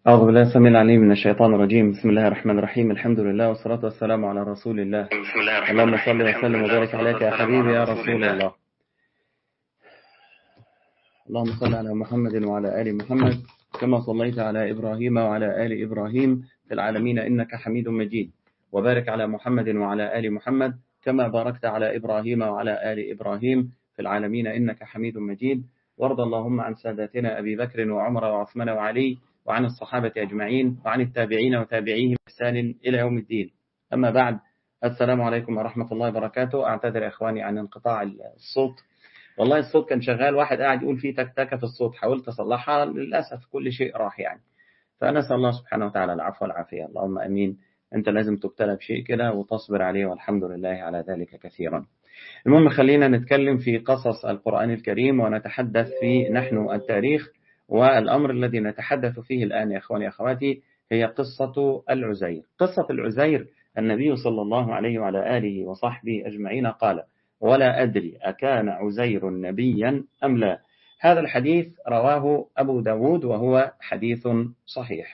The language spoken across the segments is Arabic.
أعوذ بالله السميع العليم من الشيطان الرجيم. بسم الله الرحمن الرحيم. الحمد لله والصلاة والسلام على رسول الله. اللهم صل وسلم وبارك عليك يا حبيبي يا رسول الله. اللهم صل على محمد وعلى آل محمد كما صليت على إبراهيم وعلى آل إبراهيم في العالمين إنك حميد مجيد، وبارك على محمد وعلى آل محمد كما باركت على إبراهيم وعلى آل إبراهيم في العالمين إنك حميد مجيد. وارض اللهم عن ساداتنا أبي بكر وعمر وعثمان وعلي وعن الصحابة أجمعين وعن التابعين وتابعيهم بإحسان إلى يوم الدين. أما بعد، السلام عليكم ورحمة الله وبركاته. أعتذر إخواني عن انقطاع الصوت، والله الصوت كان شغال، واحد قاعد يقول فيه تكتكة في الصوت، حاولت أصلحها، للأسف كل شيء راح يعني. فنسأل الله سبحانه وتعالى العفو والعافية، اللهم أمين. أنت لازم تبتلى بشيء كده وتصبر عليه، والحمد لله على ذلك كثيرا. المهم، خلينا نتكلم في قصص القرآن الكريم ونتحدث في نحن التاريخ. والأمر الذي نتحدث فيه الآن يا أخواني أخواتي هي قصة العزير. قصة العزير، النبي صلى الله عليه وعلى آله وصحبه أجمعين قال: ولا أدري أكان عزير نبيا أم لا. هذا الحديث رواه أبو داود وهو حديث صحيح.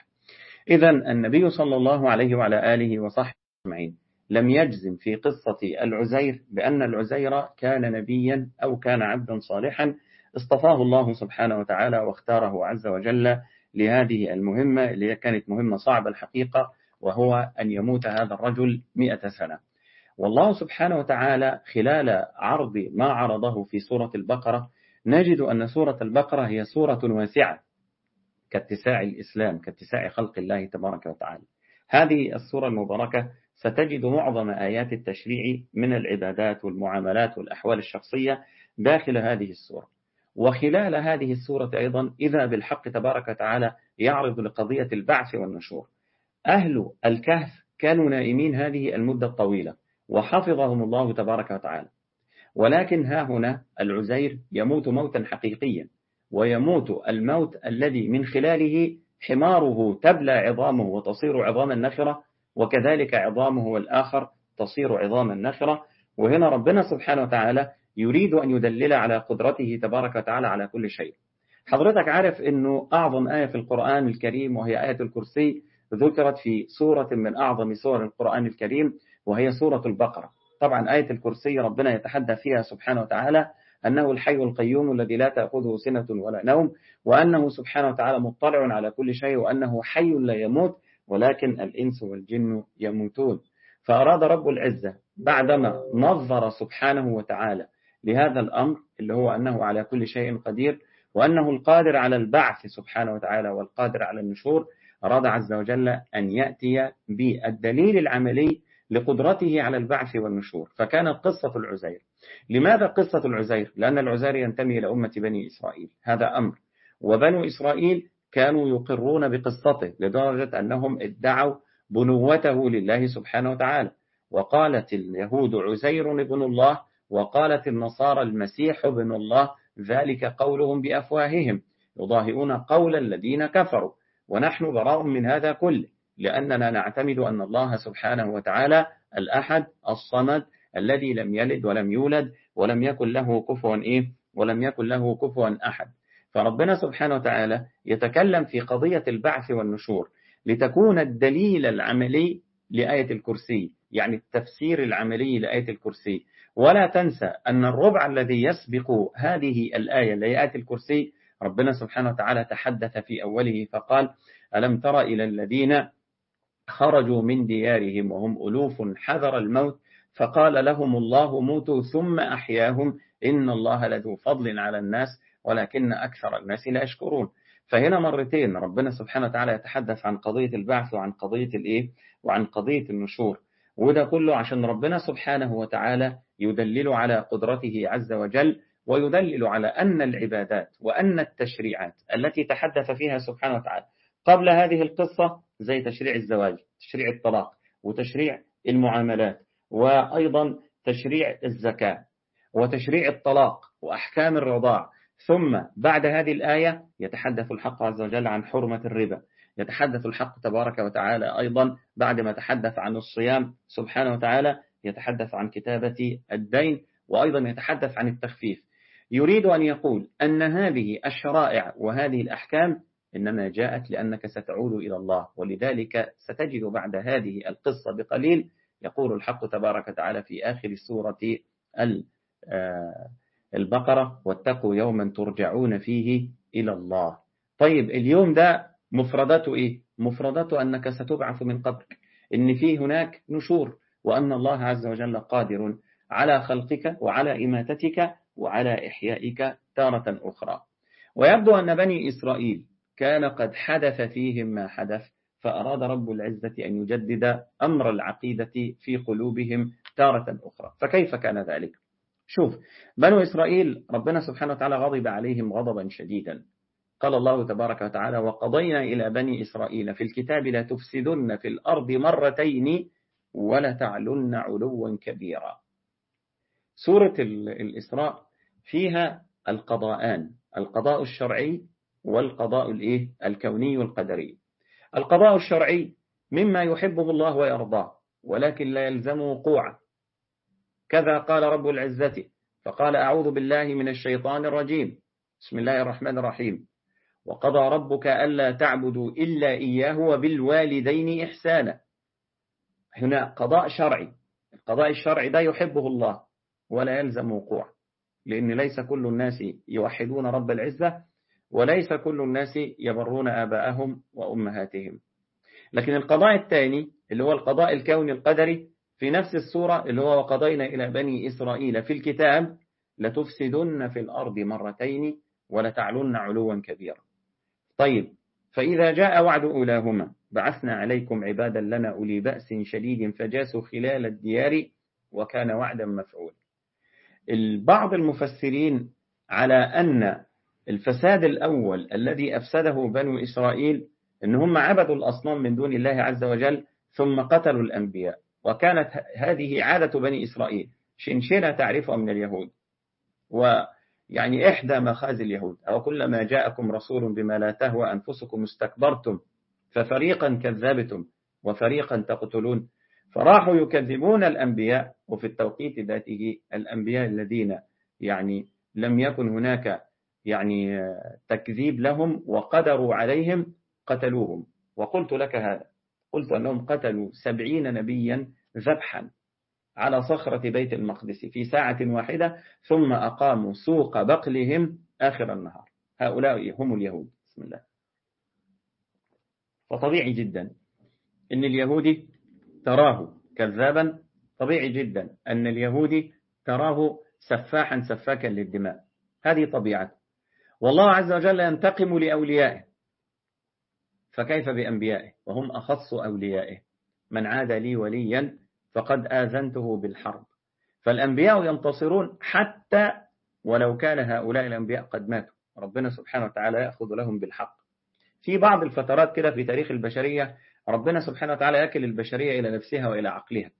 إذن النبي صلى الله عليه وعلى آله وصحبه أجمعين لم يجزم في قصة العزير بأن العزير كان نبيا أو كان عبدا صالحا اصطفاه الله سبحانه وتعالى واختاره عز وجل لهذه المهمة، اللي كانت مهمة صعبة الحقيقة، وهو أن يموت هذا الرجل 100 سنة. والله سبحانه وتعالى خلال عرض ما عرضه في سورة البقرة نجد أن سورة البقرة هي سورة واسعة كاتساع الإسلام، كاتساع خلق الله تبارك وتعالى. هذه السورة المباركة ستجد معظم آيات التشريع من العبادات والمعاملات والأحوال الشخصية داخل هذه السورة. وخلال هذه السورة أيضا إذا بالحق تبارك وتعالى يعرض لقضية البعث والنشور. أهل الكهف كانوا نائمين هذه المدة الطويلة وحفظهم الله تبارك وتعالى، ولكن ها هنا العزير يموت موتا حقيقيا، ويموت الموت الذي من خلاله حماره تبلى عظامه وتصير عظاما نخرة، وكذلك عظامه والآخر تصير عظاما نخرة. وهنا ربنا سبحانه وتعالى يريد أن يدلل على قدرته تبارك وتعالى على كل شيء. حضرتك عارف أنه أعظم آية في القرآن الكريم وهي آية الكرسي ذكرت في سورة من أعظم سور القرآن الكريم، وهي سورة البقرة. طبعا آية الكرسي ربنا يتحدث فيها سبحانه وتعالى أنه الحي القيوم الذي لا تأخذه سنة ولا نوم، وأنه سبحانه وتعالى مطلع على كل شيء، وأنه حي لا يموت، ولكن الإنس والجن يموتون. فأراد رب العزة بعدما نظر سبحانه وتعالى لهذا الأمر اللي هو أنه على كل شيء قدير، وأنه القادر على البعث سبحانه وتعالى والقادر على النشور، أراد عز وجل أن يأتي بالدليل العملي لقدرته على البعث والنشور. فكانت قصة العزير. لماذا قصة العزير؟ لأن العزير ينتمي إلى أمة بني إسرائيل، هذا أمر. وبنو إسرائيل كانوا يقرون بقصته لدرجة أنهم ادعوا بنوته لله سبحانه وتعالى. وقالت اليهود عزير ابن الله، وقالت النصارى المسيح ابن الله، ذلك قولهم بأفواههم يضاهئون قول الذين كفروا، ونحن براء من هذا كله، لأننا نعتمد أن الله سبحانه وتعالى الأحد الصمد الذي لم يلد ولم يولد ولم يكن له كفوا أحد. فربنا سبحانه وتعالى يتكلم في قضية البعث والنشور لتكون الدليل العملي لآية الكرسي، يعني التفسير العملي لآية الكرسي. ولا تنسى أن الربع الذي يسبق هذه الآية لآية الكرسي ربنا سبحانه وتعالى تحدث في أوله فقال: ألم تر إلى الذين خرجوا من ديارهم وهم ألوف حذر الموت فقال لهم الله موتوا ثم أحياهم إن الله لذو فضل على الناس ولكن أكثر الناس لا يشكرون. فهنا مرتين ربنا سبحانه وتعالى يتحدث عن قضية البعث وعن قضية النشور. وده كله عشان ربنا سبحانه وتعالى يدلل على قدرته عز وجل، ويدلل على أن العبادات وأن التشريعات التي تحدث فيها سبحانه وتعالى قبل هذه القصة زي تشريع الزواج، تشريع الطلاق، وتشريع المعاملات، وأيضا تشريع الزكاة، وتشريع الطلاق، وأحكام الرضاع. ثم بعد هذه الآية يتحدث الحق عز وجل عن حرمة الربا، يتحدث الحق تبارك وتعالى أيضا بعد ما تحدث عن الصيام سبحانه وتعالى يتحدث عن كتابة الدين، وأيضا يتحدث عن التخفيف. يريد أن يقول أن هذه الشرائع وهذه الأحكام إنما جاءت لأنك ستعود إلى الله. ولذلك ستجد بعد هذه القصة بقليل يقول الحق تبارك وتعالى في آخر سورة البقرة: واتقوا يوما ترجعون فيه إلى الله. طيب اليوم ده مفرداته إيه؟ مفرداته أنك ستبعث من قبرك، إن فيه هناك نشور، وأن الله عز وجل قادر على خلقك وعلى إماتتك وعلى إحيائك تارة أخرى. ويبدو أن بني إسرائيل كان قد حدث فيهم ما حدث، فأراد رب العزة أن يجدد أمر العقيدة في قلوبهم تارة أخرى. فكيف كان ذلك؟ شوف، بنو إسرائيل ربنا سبحانه وتعالى غضب عليهم غضبا شديدا. قال الله تبارك وتعالى: وقضينا إلى بني إسرائيل في الكتاب لا تفسدن في الأرض مرتين ولا تعلن علوا كبيرا. سورة الإسراء فيها القضاءان: القضاء الشرعي والقضاء الكوني والقدري. القضاء الشرعي مما يحبه الله ويرضاه، ولكن لا يلزم وقوعه. كذا قال رب العزة فقال: أعوذ بالله من الشيطان الرجيم، بسم الله الرحمن الرحيم: وقضى ربك ألا تعبدوا إلا إياه وبالوالدين إحسانا. هنا قضاء شرعي. القضاء الشرعي ده يحبه الله ولا يلزم وقوع، لأن ليس كل الناس يوحدون رب العزة، وليس كل الناس يبرون آباءهم وأمهاتهم. لكن القضاء الثاني اللي هو القضاء الكوني القدري في نفس السورة، اللي هو وقضينا إلى بني إسرائيل في الكتاب لتفسدن في الأرض مرتين ولتعلن علوا كبيرا. طيب، فإذا جاء وعد أولاهما بعثنا عليكم عبادا لنا أولي بأس شديد فجاسوا خلال الديار وكان وعدا مفعولا. بعض المفسرين على أن الفساد الأول الذي أفسده بنو إسرائيل إن هم عبدوا الأصنام من دون الله عز وجل ثم قتلوا الأنبياء، وكانت هذه عادة بني إسرائيل، شنشنة تعرفها من اليهود، ويعني إحدى مخازي اليهود: أو كلما جاءكم رسول بما لا تهوى أنفسكم استكبرتم ففريقا كذبتم وفريقا تقتلون. فراحوا يكذبون الأنبياء، وفي التوقيت ذاته الأنبياء الذين يعني لم يكن هناك يعني تكذيب لهم وقدروا عليهم قتلوهم. وقلت لك هذا، قلت أنهم قتلوا 70 نبيا ذبحا على صخرة بيت المقدس في ساعة واحدة، ثم أقاموا سوق بقلهم آخر النهار. هؤلاء هم اليهود. بسم الله. فطبيعي جدا أن اليهودي تراه كذابا، طبيعي جدا أن اليهودي تراه سفاحا سفاكا للدماء، هذه طبيعته. والله عز وجل ينتقم لأوليائه، فكيف بأنبيائه وهم أخص أوليائه؟ من عاد لي وليا فقد آذنته بالحرب. فالأنبياء ينتصرون حتى ولو كان هؤلاء الأنبياء قد ماتوا، ربنا سبحانه وتعالى يأخذ لهم بالحق. في بعض الفترات كده في تاريخ البشرية ربنا سبحانه وتعالى يكل البشرية إلى نفسها وإلى عقلها،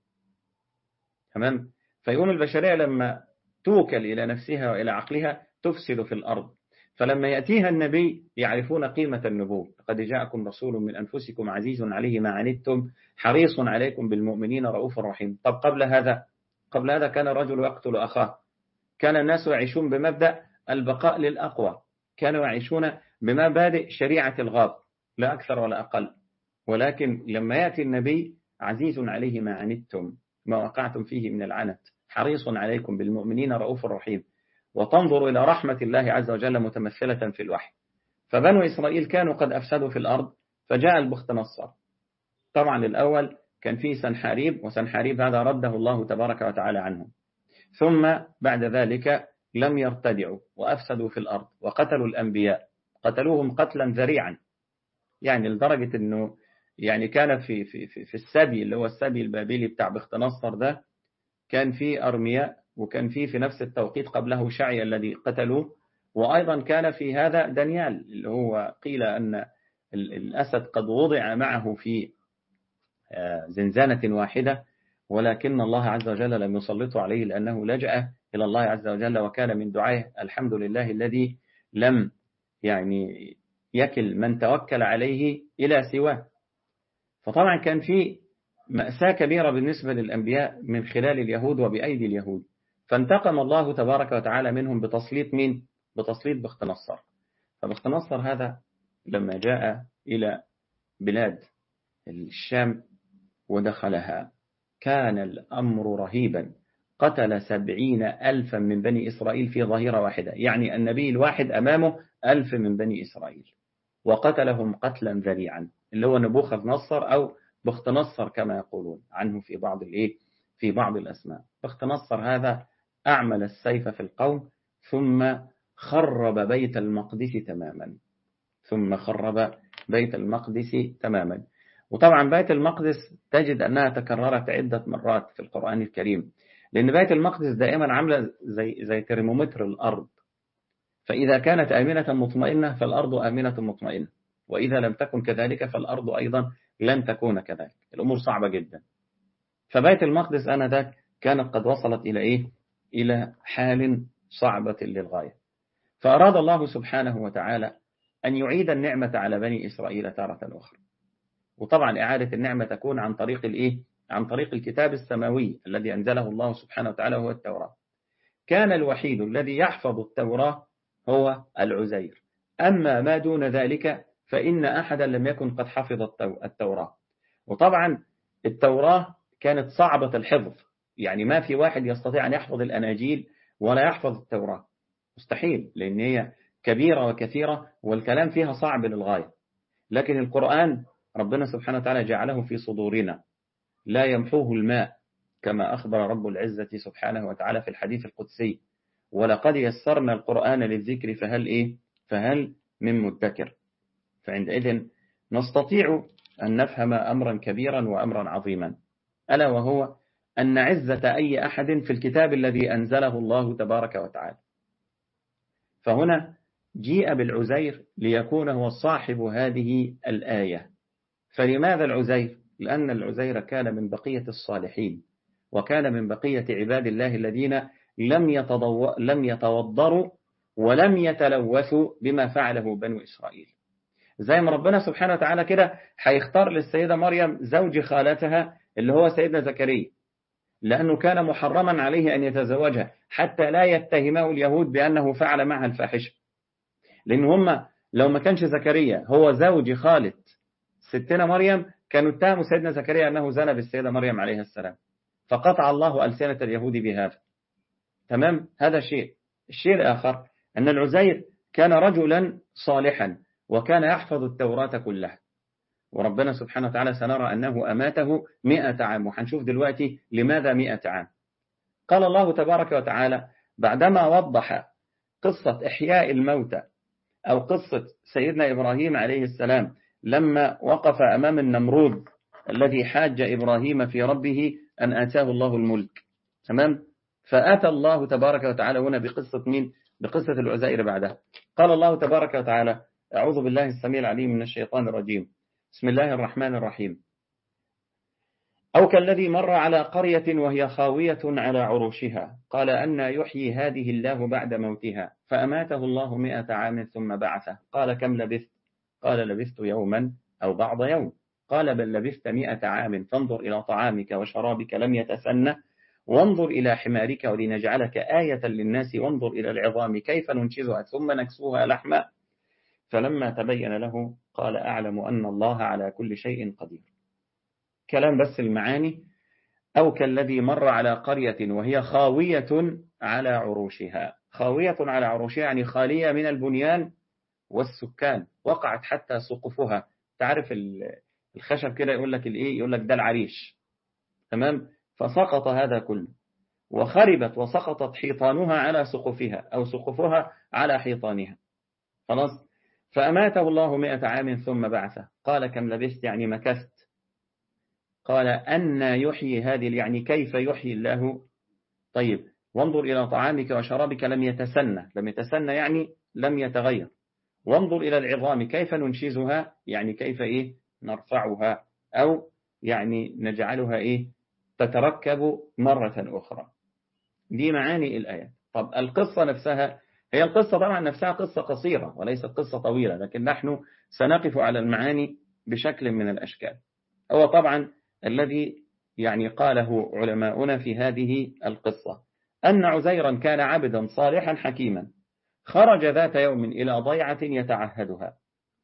تمام؟ فيقوم البشرية لما توكل إلى نفسها وإلى عقلها تفسد في الأرض. فلما يأتيها النبي يعرفون قيمة النبوة: لقد جاءكم رسول من أنفسكم عزيز عليه ما عنتم حريص عليكم بالمؤمنين رؤوف رحيم. طب قبل هذا كان الرجل يقتل أخاه، كان الناس يعيشون بمبدأ البقاء للأقوى، كانوا يعيشون بمبادئ شريعة الغاب لا أكثر ولا أقل. ولكن لما يأتي النبي: عزيز عليه ما عنتم ما وقعتم فيه من العنت حريص عليكم بالمؤمنين رؤوف رحيم، وتنظر إلى رحمة الله عز وجل متمثلة في الوحي. فبنو إسرائيل كانوا قد أفسدوا في الأرض، فجاء البخت نصر. طبعا الأول كان فيه سنحاريب، وسنحاريب هذا رده الله تبارك وتعالى عنه. ثم بعد ذلك لم يرتدعوا وأفسدوا في الأرض وقتلوا الأنبياء، قتلوهم قتلا ذريعا، يعني لدرجة أنه يعني كان في السبي اللي هو السبي البابلي بتاع بخت نصر ده، كان في أرمياء، وكان في نفس التوقيت قبله شعي الذي قتلوه، وأيضا كان في هذا دانيال اللي هو قيل أن الأسد قد وضع معه في زنزانة واحدة، ولكن الله عز وجل لم يسلطه عليه لأنه لجأ إلى الله عز وجل وكان من دعائه: الحمد لله الذي لم يعني يكل من توكل عليه إلى سواه. فطبعا كان في مأساة كبيرة بالنسبة للأنبياء من خلال اليهود وبأيدي اليهود، فانتقم الله تبارك وتعالى منهم بتسليط مين؟ بتسليط بخت نصر. فبخت نصر هذا لما جاء إلى بلاد الشام ودخلها كان الأمر رهيبا، قتل 70,000 من بني إسرائيل في ظهيرة واحدة، يعني النبي الواحد أمامه 1000 من بني إسرائيل، وقتلهم قتلا ذريعا، اللي هو نبوخذ نصر أو بخت نصر كما يقولون عنه في بعض الأسماء. بخت نصر هذا أعمل السيف في القوم، ثم خرب بيت المقدس تماما. وطبعا بيت المقدس تجد أنها تكررت عدة مرات في القرآن الكريم، لأن بيت المقدس دائما عاملة زي ترمومتر الأرض، فإذا كانت آمنة مطمئنة فالأرض آمنة مطمئنة، وإذا لم تكن كذلك فالأرض أيضا لن تكون كذلك. الأمور صعبة جدا. فبيت المقدس آنذاك كانت قد وصلت إلى حال صعبة للغاية، فأراد الله سبحانه وتعالى أن يعيد النعمة على بني إسرائيل تارة أخرى. وطبعا إعادة النعمة تكون عن طريق الكتاب السماوي الذي أنزله الله سبحانه وتعالى، هو التوراة. كان الوحيد الذي يحفظ التوراة هو العزير، أما ما دون ذلك فإن أحدا لم يكن قد حفظ التوراة. وطبعا التوراة كانت صعبة الحفظ، يعني ما في واحد يستطيع أن يحفظ الأناجيل ولا يحفظ التوراة، مستحيل، لأن هي كبيرة وكثيرة والكلام فيها صعب للغاية. لكن القرآن ربنا سبحانه وتعالى جعله في صدورنا لا يمحوه الماء، كما أخبر رب العزة سبحانه وتعالى في الحديث القدسي: ولقد يسرنا القرآن للذكر فهل من مدكر. فعندئذ نستطيع أن نفهم أمرا كبيرا وأمرا عظيما، ألا وهو أن عزة أي أحد في الكتاب الذي أنزله الله تبارك وتعالى. فهنا جيء بالعزير ليكون هو صاحب هذه الآية. فلماذا العزير؟ لأن العزير كان من بقية الصالحين، وكان من بقية عباد الله الذين لم يتوضروا ولم يتلوثوا بما فعله بنو إسرائيل. زي ما ربنا سبحانه وتعالى كده هيختار للسيدة مريم زوج خالتها اللي هو سيدنا زكريا، لأنه كان محرما عليه أن يتزوجها حتى لا يتهمه اليهود بأنه فعل معها الفاحشة، لأن هم لو ما كانش زكريا هو زوج خالة ستنا مريم كانوا اتهموا سيدنا زكريا أنه زنى بالسيدة مريم عليه السلام، فقطع الله ألسنة اليهود بهذا. تمام؟ هذا شيء. الشيء الآخر أن العزير كان رجلا صالحا وكان يحفظ التوراة كلها، وربنا سبحانه وتعالى سنرى أنه أماته 100 عام، وحنشوف دلوقتي لماذا 100 عام. قال الله تبارك وتعالى بعدما وضح قصة إحياء الموتى أو قصة سيدنا إبراهيم عليه السلام لما وقف أمام النمرود الذي حاج إبراهيم في ربه أن آتاه الله الملك. تمام؟ فآتى الله تبارك وتعالى هنا بقصة مين؟ بقصة العزير بعدها. قال الله تبارك وتعالى: أعوذ بالله السميع العليم من الشيطان الرجيم، بسم الله الرحمن الرحيم: أو كالذي مر على قرية وهي خاوية على عروشها قال أنى يحيي هذه الله بعد موتها فأماته الله 100 عام ثم بعثه قال كم لبثت؟ قال لبثت يوما أو بعض يوم. قال بل لبثت 100 عام فانظر إلى طعامك وشرابك لم يتسنى وانظر إلى حمارك ولنجعلك آية للناس وانظر إلى العظام كيف ننشزها ثم نكسوها لحما فلما تبين له قال أعلم أن الله على كل شيء قدير. كلام بس المعاني. أو كالذي مر على قرية وهي خاوية على عروشها. خاوية على عروشها يعني خالية من البنيان والسكان، وقعت حتى سقفها. تعرف الخشب كده يقول لك يقول لك ده العريش. تمام؟ فسقط هذا كله وخربت وسقطت حيطانها على سقفها أو سقفها على حيطانها. خلاص؟ فأماته الله 100 عام ثم بعثه قال كم لبثت؟ يعني مكثت. قال أن يحيي هذه يعني كيف يحيي الله؟ طيب وانظر إلى طعامك وشرابك لم يتسنى. لم يتسنى يعني لم يتغير. وانظر إلى العظام كيف ننشزها يعني كيف نرفعها أو يعني نجعلها تتركب مرة أخرى. دي معاني الآيات. طب القصة نفسها، هي القصة طبعا نفسها قصة قصيرة وليست قصة طويلة، لكن نحن سنقف على المعاني بشكل من الأشكال. هو طبعا الذي قاله علماؤنا في هذه القصة أن عزيرا كان عبدا صالحا حكيما خرج ذات يوم إلى ضيعة يتعهدها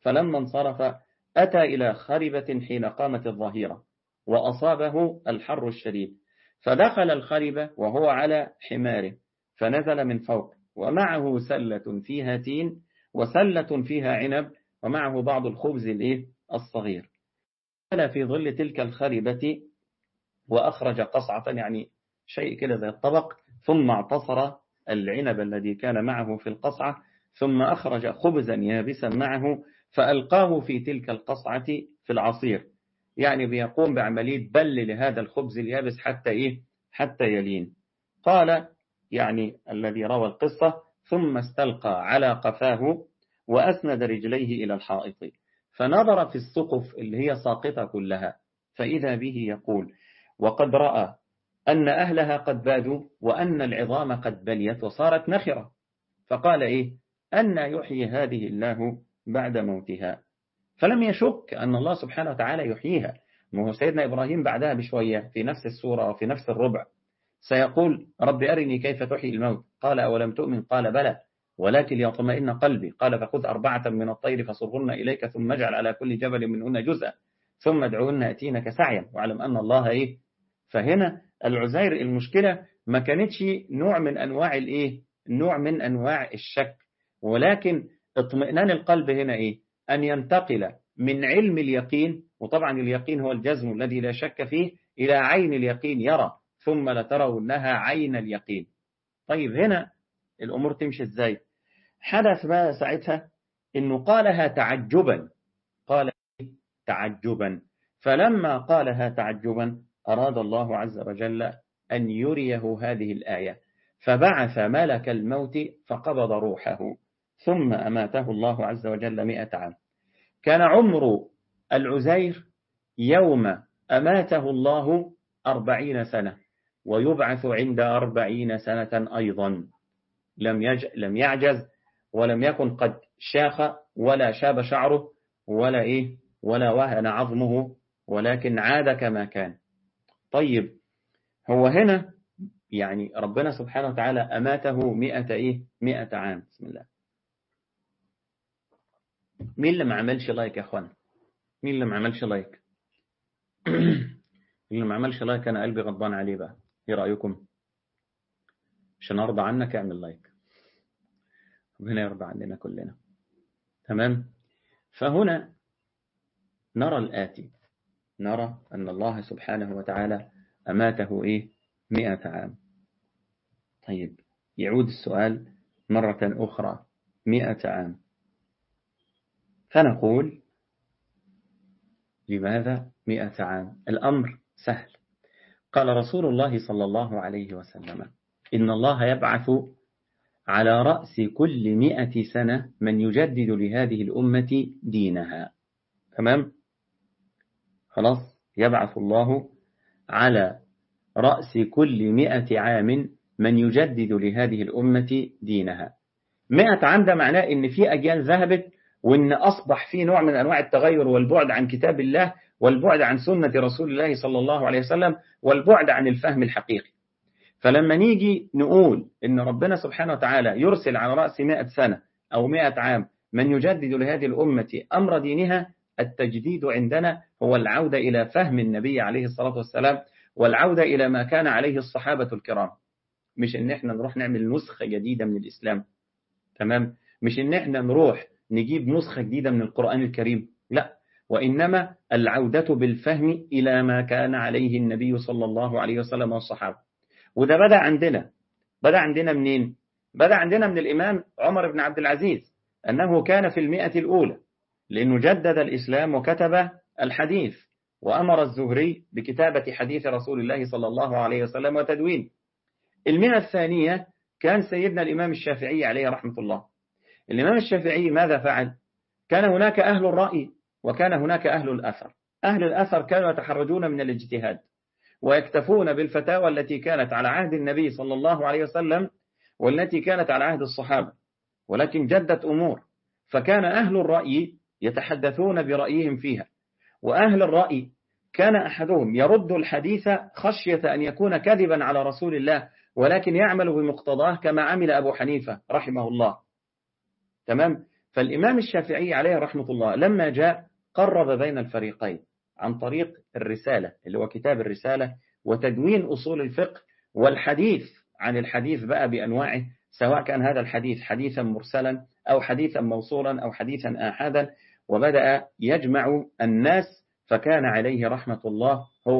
فلما انصرف أتى إلى خربة حين قامت الظهيرة وأصابه الحر الشديد، فدخل الخربة وهو على حماره فنزل من فوق ومعه سلة فيها تين وسلة فيها عنب ومعه بعض الخبز الصغير. نزل في ظل تلك الخربة وأخرج قصعة، يعني شيء كده زي الطبق، ثم اعتصر العنب الذي كان معه في القصعة، ثم أخرج خبزا يابسا معه فألقاه في تلك القصعة في العصير، يعني بيقوم بعملية بل لهذا الخبز اليابس حتى يلين. قال يعني الذي روى القصة: ثم استلقى على قفاه وأسند رجليه إلى الحائط، فنظر في السقف اللي هي ساقطة كلها، فإذا به يقول: وقد رأى أن أهلها قد بادوا وأن العظام قد بليت وصارت نخرة، فقال أن يحيي هذه الله بعد موتها؟ فلم يشك أن الله سبحانه وتعالى يحييها. وهو سيدنا إبراهيم بعدها بشوية في نفس السورة وفي نفس الربع سيقول: رب أرني كيف تحيي الموت، قال أولم تؤمن، قال بلى ولكن ليطمئن قلبي، قال فخذ 4 من الطير فصرهن إليك ثم اجعل على كل جبل منهن جزءا ثم ادعوهن أتينك سعيا واعلم أن الله فهنا العزير المشكلة ما كانتش نوع من أنواع الشك، ولكن اطمئنان القلب هنا أن ينتقل من علم اليقين، وطبعا اليقين هو الجزم الذي لا شك فيه، إلى عين اليقين يرى ثم لترونها عين اليقين. طيب هنا الأمور تمشي إزاي؟ حدث بقى ساعتها إنه قالها تعجبا، قال تعجبا، فلما قالها تعجبا أراد الله عز وجل أن يريه هذه الآية، فبعث ملك الموت فقبض روحه ثم أماته الله عز وجل 100 عام. كان عمر العزير يوم أماته الله 40 سنة، ويبعث عند 40 سنة أيضا. لم يعجز ولم يكن قد شاخ ولا شاب شعره ولا وهن عظمه، ولكن عاد كما كان. طيب هو هنا يعني ربنا سبحانه وتعالى أماته 100 عام. بسم الله. مين اللي ما عملش لايك يا أخوان؟ مين اللي ما عملش لايك؟ اللي ما عملش لايك أنا قلبي غضبان عليه بقى. إيه رأيكم؟ عشان أرضى عنك اعمل لايك، ربنا يرضى عننا كلنا. تمام؟ فهنا نرى الآتي، نرى أن الله سبحانه وتعالى أماته 100 عام. طيب يعود السؤال مرة أخرى، 100 عام، فنقول لماذا 100 عام؟ الأمر سهل. قال رسول الله صلى الله عليه وسلم: إن الله يبعث على رأس كل 100 سنة من يجدد لهذه الأمة دينها. تمام؟ خلاص، يبعث الله على رأس كل 100 عام من يجدد لهذه الأمة دينها. 100 عام ده معناه إن في أجيال ذهبت، وإن أصبح في نوع من أنواع التغير والبعد عن كتاب الله والبعد عن سنة رسول الله صلى الله عليه وسلم والبعد عن الفهم الحقيقي. فلما نيجي نقول إن ربنا سبحانه وتعالى يرسل على رأس 100 سنة أو 100 عام من يجدد لهذه الأمة أمر دينها، التجديد عندنا هو العودة إلى فهم النبي عليه الصلاة والسلام والعودة إلى ما كان عليه الصحابة الكرام، مش إن إحنا نروح نعمل نسخة جديدة من الإسلام. تمام؟ مش إن إحنا نروح نجيب نسخة جديدة من القرآن الكريم، لا، وإنما العودة بالفهم إلى ما كان عليه النبي صلى الله عليه وسلم والصحابة. وده بدأ عندنا منين؟ بدأ عندنا من الإمام عمر بن عبد العزيز، أنه كان في 100 الأولى، لأنه جدد الإسلام وكتب الحديث، وأمر الزهري بكتابة حديث رسول الله صلى الله عليه وسلم وتدوين. 100 الثانية كان سيدنا الإمام الشافعي عليه رحمة الله. الإمام الشافعي ماذا فعل؟ كان هناك أهل الرأي وكان هناك أهل الأثر. أهل الأثر كانوا يتحرجون من الاجتهاد ويكتفون بالفتاوى التي كانت على عهد النبي صلى الله عليه وسلم والتي كانت على عهد الصحابة، ولكن جدت أمور، فكان أهل الرأي يتحدثون برأيهم فيها. وأهل الرأي كان أحدهم يرد الحديث خشية أن يكون كذبا على رسول الله، ولكن يعمل بمقتضاه كما عمل أبو حنيفة رحمه الله. تمام؟ فالإمام الشافعي عليه رحمة الله لما جاء قرب بين الفريقين عن طريق الرسالة اللي هو كتاب الرسالة وتدوين أصول الفقه والحديث عن الحديث بقى بأنواعه، سواء كان هذا الحديث حديثا مرسلا أو حديثا موصولا أو حديثا آحادا، وبدأ يجمع الناس. فكان عليه رحمة الله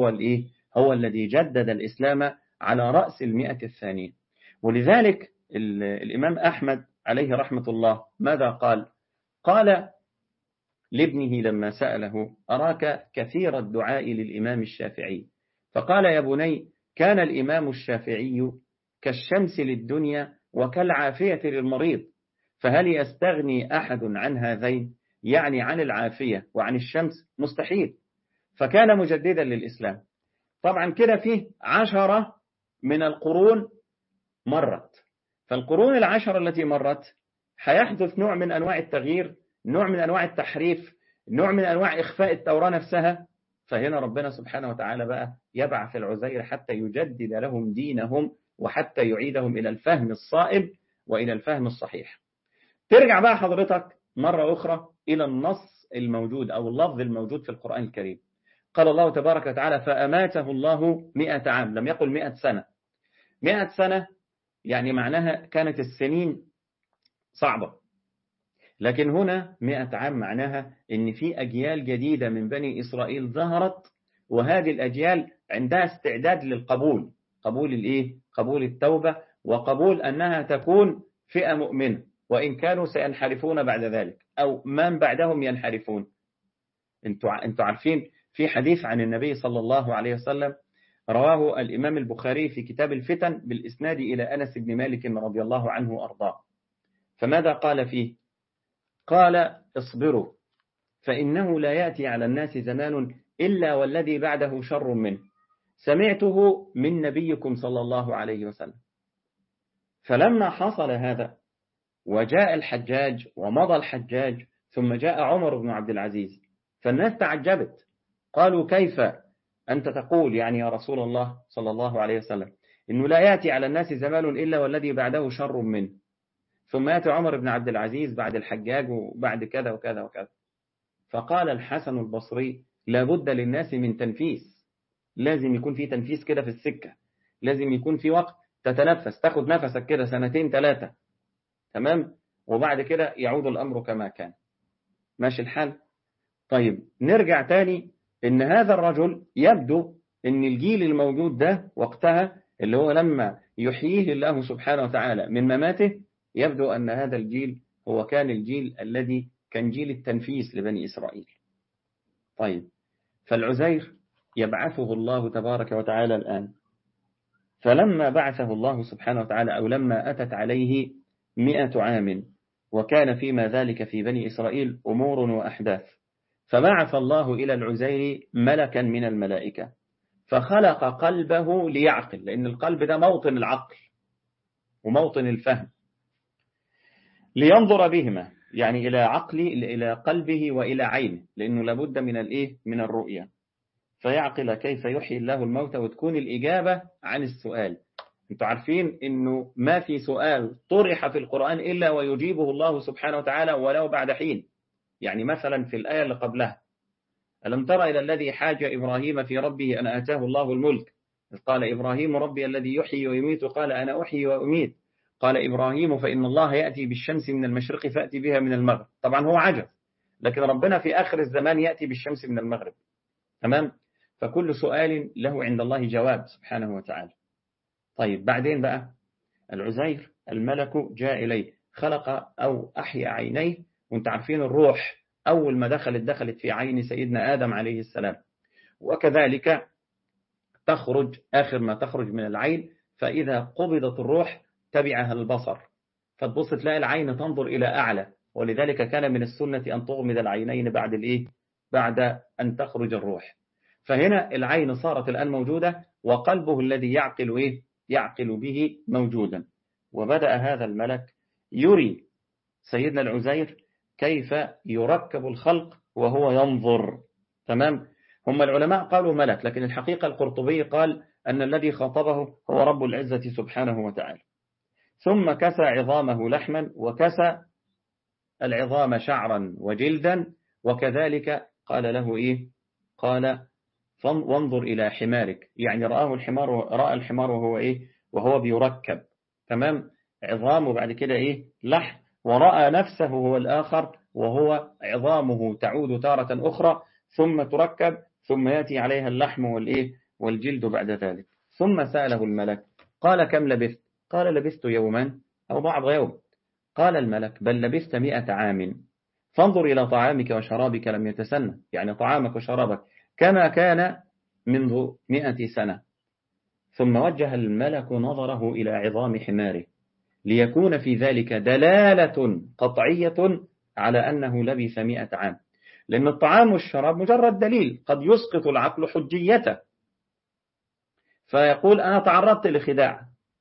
هو الذي جدد الإسلام على رأس 100 الثانية. ولذلك الإمام أحمد عليه رحمة الله ماذا قال؟ قال لابنه لما سأله: أراك كثير الدعاء للإمام الشافعي، فقال: يا بني، كان الإمام الشافعي كالشمس للدنيا وكالعافية للمريض، فهل يستغني أحد عن هذين؟ يعني عن العافية وعن الشمس مستحيل. فكان مجددا للإسلام. طبعا كده فيه 10 من القرون مرت، فالقرون 10 التي مرت هيحدث نوع من أنواع التغيير، نوع من أنواع التحريف، نوع من أنواع إخفاء التوراة نفسها. فهنا ربنا سبحانه وتعالى بقى يبعث العزير حتى يجدد لهم دينهم وحتى يعيدهم إلى الفهم الصائب وإلى الفهم الصحيح. ترجع بقى حضرتك مرة أخرى إلى النص الموجود أو اللفظ الموجود في القرآن الكريم. قال الله تبارك وتعالى: فأماته الله 100 عام، لم يقل 100 سنة. 100 سنة يعني معناها كانت السنين صعبة، لكن هنا 100 عام معناها إن في أجيال جديدة من بني إسرائيل ظهرت، وهذه الأجيال عندها استعداد للقبول، قبول التوبة، وقبول أنها تكون فئة مؤمنة، وإن كانوا سينحرفون بعد ذلك أو من بعدهم ينحرفون. انتوا عارفين في حديث عن النبي صلى الله عليه وسلم رواه الإمام البخاري في كتاب الفتن بالإسناد إلى أنس بن مالك رضي الله عنه وأرضاه. فماذا قال فيه؟ قال: اصبروا فإنه لا يأتي على الناس زمان إلا والذي بعده شر منه، سمعته من نبيكم صلى الله عليه وسلم. فلما حصل هذا وجاء الحجاج ومضى الحجاج ثم جاء عمر بن عبد العزيز، فالناس تعجبت، قالوا: كيف أنت تقول يعني يا رسول الله صلى الله عليه وسلم إنه لا يأتي على الناس زمان إلا والذي بعده شر منه، ثم يأتي عمر بن عبد العزيز بعد الحجاج وبعد كذا وكذا وكذا. فقال الحسن البصري: لابد للناس من تنفيس، لازم يكون في تنفيس كده في السكة، لازم يكون في وقت تتنفس، تاخد نفسك كده 2 3، تمام، وبعد كده يعود الأمر كما كان. ماشي الحال؟ طيب نرجع تاني، إن هذا الرجل يبدو إن الجيل الموجود ده وقتها اللي هو لما يحييه الله سبحانه وتعالى من مماته، يبدو أن هذا الجيل هو كان الجيل الذي كان جيل التنفيس لبني إسرائيل. طيب فالعزير يبعثه الله تبارك وتعالى الآن، فلما بعثه الله سبحانه وتعالى أو لما أتت عليه 100 عام وكان فيما ذلك في بني إسرائيل أمور وأحداث، فبعث الله إلى العزير ملكا من الملائكة فخلق قلبه ليعقل، لأن القلب ده موطن العقل وموطن الفهم، لينظر بهما، يعني إلى عقله إلى قلبه وإلى عينه، لأنه لابد من الرؤية، فيعقل كيف يحيي الله الموتى، وتكون الإجابة عن السؤال. انتوا عارفين إنه ما في سؤال طرح في القرآن إلا ويجيبه الله سبحانه وتعالى ولو بعد حين. يعني مثلا في الآية اللي قبلها: ألم تر إلى الذي حاج إبراهيم في ربه أن آتاه الله الملك، إذ قال إبراهيم ربي الذي يحيي ويميت قال أنا أحيي وأميت، قال إبراهيم فإن الله يأتي بالشمس من المشرق فأتي بها من المغرب. طبعا هو عجب، لكن ربنا في آخر الزمان يأتي بالشمس من المغرب، تمام. فكل سؤال له عند الله جواب سبحانه وتعالى. طيب بعدين بقى العزير الملك جاء إليه خلق أو أحيا عينيه، وانت عارفين الروح أول ما دخلت في عين سيدنا آدم عليه السلام، وكذلك تخرج آخر ما تخرج من العين، فإذا قبضت الروح تبعها البصر، فتبص تلاقي العين تنظر إلى أعلى، ولذلك كان من السنة أن تغمض العينين بعد أن تخرج الروح. فهنا العين صارت الآن موجودة، وقلبه الذي يعقل به موجودا. وبدأ هذا الملك يري سيدنا العزير كيف يركب الخلق وهو ينظر، تمام. هم العلماء قالوا ملك، لكن الحقيقة القرطبي قال أن الذي خاطبه هو رب العزة سبحانه وتعالى. ثم كسى عظامه لحما وكسى العظام شعرا وجلدا، وكذلك قال له إيه؟ قال وانظر إلى حمارك، يعني رأى الحمار وهو إيه؟ وهو بيركب، تمام، عظام وبعد كده إيه؟ لحم، ورأى نفسه هو الآخر وهو عظامه تعود تارة أخرى ثم تركب ثم يأتي عليها اللحم والإيه؟ والجلد بعد ذلك. ثم سأله الملك قال كم لبثت؟ قال لبثت يوما أو بعض يوم. قال الملك بل لبثت 100 عام، فانظر إلى طعامك وشرابك لم يتسنى، يعني طعامك وشرابك كما كان منذ 100 سنة. ثم وجه الملك نظره إلى عظام حماره ليكون في ذلك دلالة قطعية على أنه لبث 100 عام، لأن الطعام والشراب مجرد دليل قد يسقط العقل حجيته، فيقول أنا تعرضت لخداع،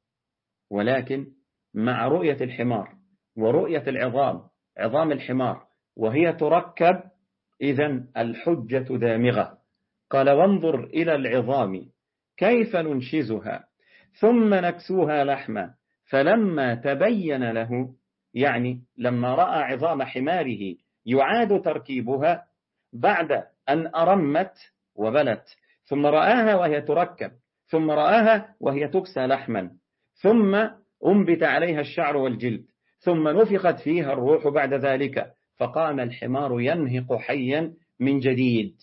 ولكن مع رؤية الحمار ورؤية عظام الحمار وهي تركب، إذن الحجة دامغة. قال وانظر إلى العظام كيف ننشزها ثم نكسوها لحما، فلما تبين له، يعني لما رأى عظام حماره يعاد تركيبها بعد أن أرمت وبلت، ثم رآها وهي تركب، ثم رآها وهي تكسى لحما، ثم أنبت عليها الشعر والجلد، ثم نفخت فيها الروح بعد ذلك، فقام الحمار ينهق حيا من جديد.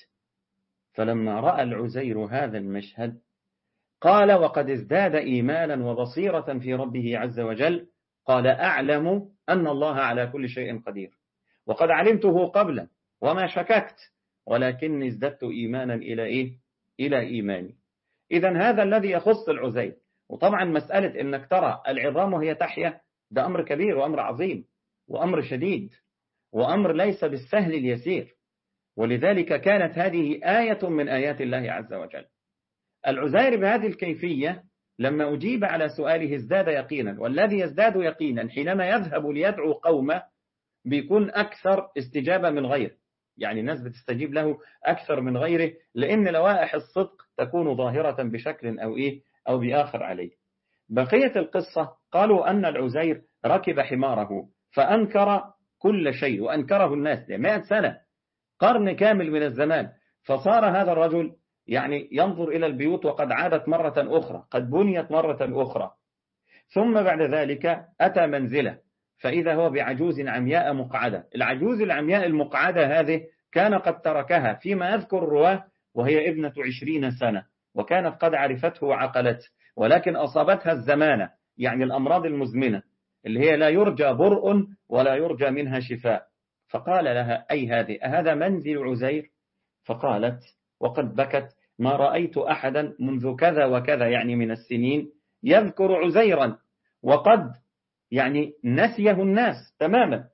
فلما رأى العزير هذا المشهد قال وقد ازداد إيمانا وبصيرة في ربه عز وجل، قال أعلم أن الله على كل شيء قدير، وقد علمته قبلا وما شككت، ولكني ازددت إيمانا إلى إيه؟ إلى إيماني. إذن هذا الذي يخص العزير. وطبعا مسألة إنك ترى العظام وهي تحيا ده أمر كبير وأمر عظيم وأمر شديد وأمر ليس بالسهل اليسير، ولذلك كانت هذه آية من آيات الله عز وجل. العزير بهذه الكيفية لما أجيب على سؤاله ازداد يقينا، والذي يزداد يقينا حينما يذهب ليدعو قومه بيكون أكثر استجابة من غيره، يعني الناس بتستجيب له أكثر من غيره، لأن لوائح الصدق تكون ظاهرة بشكل أو بآخر عليه. بقية القصة قالوا أن العزير ركب حماره فأنكر كل شيء، وأنكره الناس 100 سنة، قرن كامل من الزمان، فصار هذا الرجل يعني ينظر إلى البيوت وقد عادت مرة أخرى، قد بنيت مرة أخرى. ثم بعد ذلك أتى منزله فإذا هو بعجوز عمياء مقعدة. العجوز العمياء المقعدة هذه كان قد تركها فيما يذكر الرواه وهي ابنة 20 سنة، وكانت قد عرفته وعقلته، ولكن أصابتها الزمانة، يعني الأمراض المزمنة اللي هي لا يرجى برء ولا يرجى منها شفاء. فقال لها أي هذا منزل عزير؟ فقالت وقد بكت ما رأيت أحدا منذ كذا وكذا، يعني من السنين، يذكر عزيرا وقد يعني نسيه الناس تماما.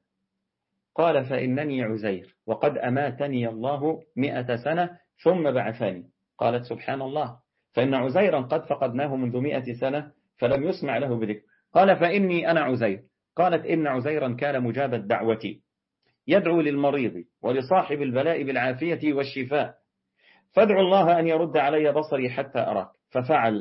قال فإنني عزير وقد أماتني الله 100 سنة ثم بعثني. قالت سبحان الله، فإن عزيرا قد فقدناه منذ 100 سنة فلم يسمع له بذكر. قال فإني أنا عزير. قالت إن عزيرا كان مجاب الدعوة، يدعو للمريض ولصاحب البلاء بالعافية والشفاء، فادعوا الله أن يرد علي بصري حتى أراك. ففعل،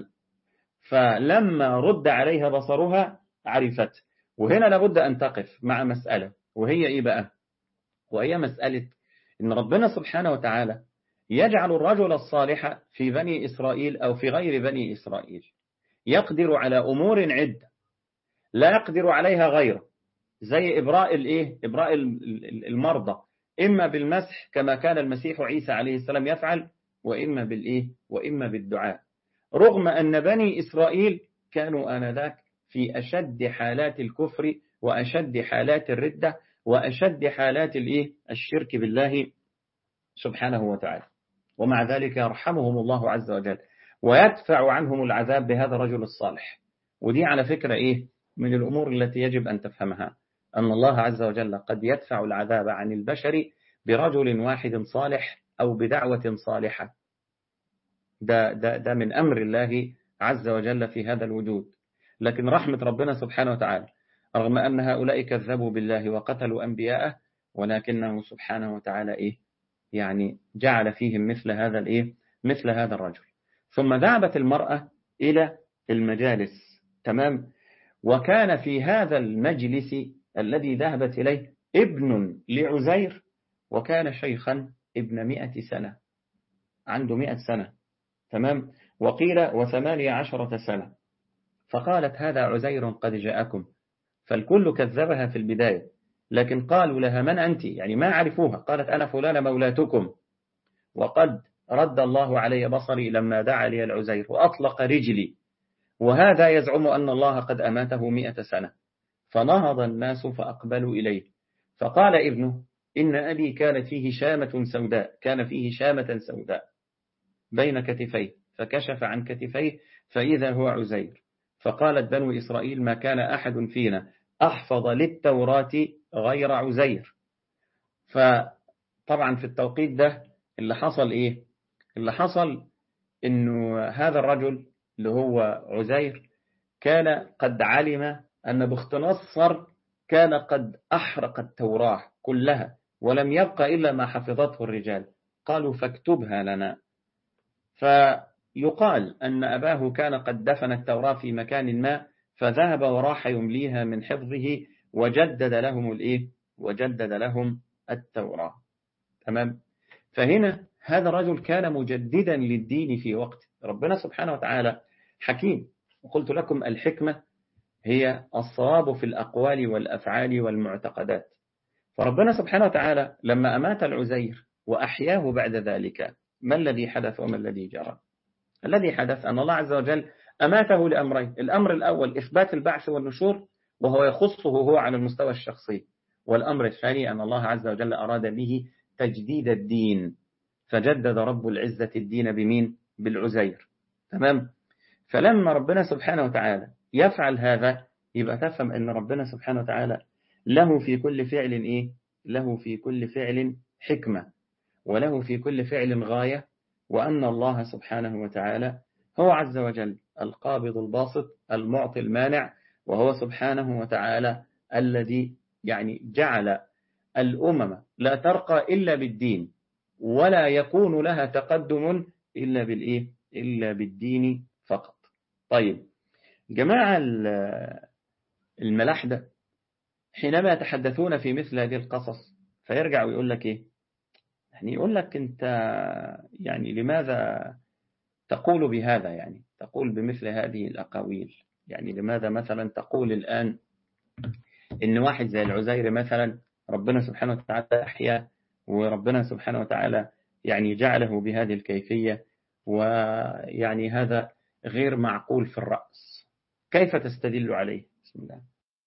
فلما رد عليها بصرها عرفت. وهنا لابد أن تقف مع مسألة، وهي إيه بقى؟ وهي مسألة إن ربنا سبحانه وتعالى يجعل الرجل الصالح في بني إسرائيل أو في غير بني إسرائيل يقدر على أمور عدة لا يقدر عليها غيره، زي إبراء المرضى، إما بالمسح كما كان المسيح عيسى عليه السلام يفعل، وإما بالدعاء، رغم أن بني إسرائيل كانوا آنذاك في أشد حالات الكفر وأشد حالات الردة وأشد حالات الشرك بالله سبحانه وتعالى، ومع ذلك يرحمهم الله عز وجل ويدفع عنهم العذاب بهذا الرجل الصالح. ودي على فكرة من الأمور التي يجب أن تفهمها، أن الله عز وجل قد يدفع العذاب عن البشر برجل واحد صالح أو بدعوة صالحة. ده من أمر الله عز وجل في هذا الوجود. لكن رحمة ربنا سبحانه وتعالى رغم أن هؤلاء كذبوا بالله وقتلوا أنبياءه، ولكنه سبحانه وتعالى يعني جعل فيهم مثل هذا الرجل. ثم ذهبت المرأة إلى المجالس، تمام، وكان في هذا المجلس الذي ذهبت إليه ابن لعزير وكان شيخا ابن 100 سنة، عنده 100 سنة. تمام. وقيل 18 سنة. فقالت هذا عزير قد جاءكم، فالكل كذبها في البداية، لكن قالوا لها من أنت؟ يعني ما عرفوها. قالت أنا فلانة مولاتكم، وقد رد الله علي بصري لما دعا لي العزير وأطلق رجلي، وهذا يزعم أن الله قد أماته 100 سنة. فنهض الناس فأقبلوا إليه، فقال ابنه إن أبي كانت فيه شامة سوداء، كان فيه شامة سوداء بين كتفيه، فكشف عن كتفيه فإذا هو عزير. فقالت بنو إسرائيل ما كان أحد فينا أحفظ للتوراة غير عزير. فطبعا في التوقيت ده اللي حصل إيه؟ اللي حصل إنه هذا الرجل اللي هو عزير كان قد علم أن بخت نصر كان قد أحرق التوراة كلها ولم يبق إلا ما حفظته الرجال. قالوا فاكتبها لنا. فيقال أن أباه كان قد دفن التوراة في مكان ما، فذهب وراح يمليها من حفظه وجدد لهم الإيه؟ وجدد لهم التوراة. تمام. فهنا هذا الرجل كان مجددا للدين في وقت. ربنا سبحانه وتعالى حكيم، وقلت لكم الحكمة هي الصواب في الأقوال والأفعال والمعتقدات. فربنا سبحانه وتعالى لما أمات العزير وأحياه بعد ذلك، ما الذي حدث وما الذي جرى؟ الذي حدث أن الله عز وجل أماته لأمرين. الأمر الأول إثبات البعث والنشور، وهو يخصه هو على المستوى الشخصي. والأمر الثاني أن الله عز وجل أراد به تجديد الدين، فجدد رب العزة الدين بمين؟ بالعزير. تمام. فلما ربنا سبحانه وتعالى يفعل هذا، يبقى تفهم أن ربنا سبحانه وتعالى له في كل فعل إيه؟ له في كل فعل حكمة، وله في كل فعل غاية، وأن الله سبحانه وتعالى هو عز وجل القابض الباسط المعطي المانع، وهو سبحانه وتعالى الذي يعني جعل الأمم لا ترقى إلا بالدين، ولا يكون لها تقدم إلا بالإيه؟ إلا بالدين فقط. طيب، جماعة الملاحدة حينما يتحدثون في مثل هذه القصص فيرجع ويقول لك إيه؟ يعني يقول لك أنت يعني لماذا تقول بهذا؟ يعني تقول بمثل هذه الأقاويل. يعني لماذا مثلا تقول الآن إن واحد زي العزير مثلا ربنا سبحانه وتعالى أحياه، وربنا سبحانه وتعالى يعني جعله بهذه الكيفية، ويعني هذا غير معقول في الرأس، كيف تستدل عليه؟ بسم الله.